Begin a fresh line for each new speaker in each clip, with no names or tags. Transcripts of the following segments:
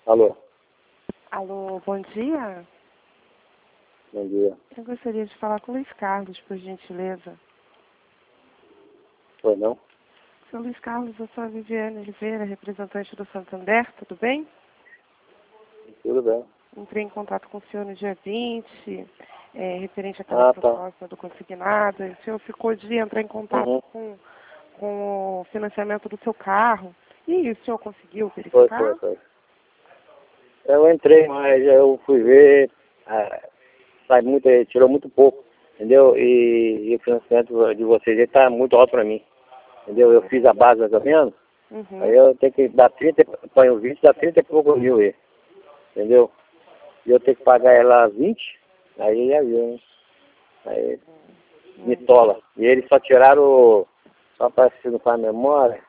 Alô?
Alô, bom dia.
Bom dia.
Eu gostaria de falar com o Luiz Carlos, por gentileza.
Foi não?
Seu Luiz Carlos, eu sou a Viviane Oliveira, representante do Santander, tudo bem?
Tudo bem.
Entrei em contato com o senhor no dia 20, referente àquela proposta do consignado. E o senhor ficou de entrar em contato com o financiamento do seu carro. E o senhor conseguiu verificar?
Foi. Eu entrei, mas eu fui ver, tirou muito pouco, entendeu? E o financiamento de vocês está muito alto para mim, entendeu? Eu fiz a base mais ou menos, aí eu tenho que dar 30, põe o 20, dá 30 e poucos mil aí, entendeu? E eu tenho que pagar ela 20, aí já viu, né? Aí me tola. E eles só tiraram, só para se não faz memória,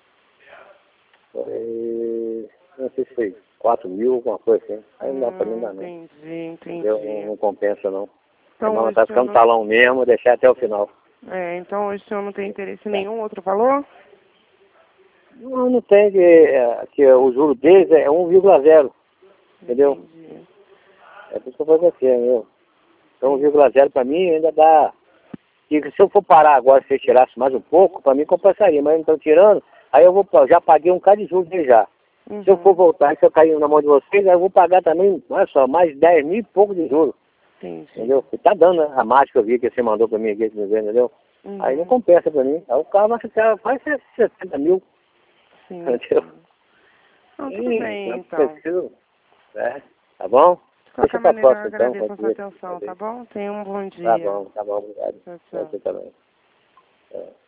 foi, não sei se foi 4 mil, alguma coisa assim. Aí não dá para mim dar não.
Entendi.
Entendeu? Não compensa não.
Então,
Mas
hoje
tá ficando talão mesmo, deixar até o final.
então hoje o senhor não tem interesse em nenhum outro valor?
Não tem que o juro deles é 1,0, entendeu?
Entendi.
É por isso que eu faço assim, entendeu? Então 1,0 para mim ainda dá. E se eu for parar agora, se eu tirasse mais um pouco, para mim compensaria, mas não estão tirando, aí eu já paguei um bocado de juros dele já. Se eu for voltar, se eu cair na mão de vocês, aí eu vou pagar também, olha só, mais 10 mil e pouco de juros.
Entendi.
Entendeu? E tá dando, né? A mágica que eu vi que você mandou pra mim aqui, entendeu? Aí não compensa pra mim. Aí o carro vai ficar quase 60 mil.
Sim.
Entendeu?
Não, tudo bem, então.
Preciso, tá bom?
De qualquer
Deixa pra
maneira, eu
próxima então.
agradeço a sua atenção, tá bom? Tenha um bom dia.
Tá bom, obrigado.
Tchau, tchau.
Você também. É.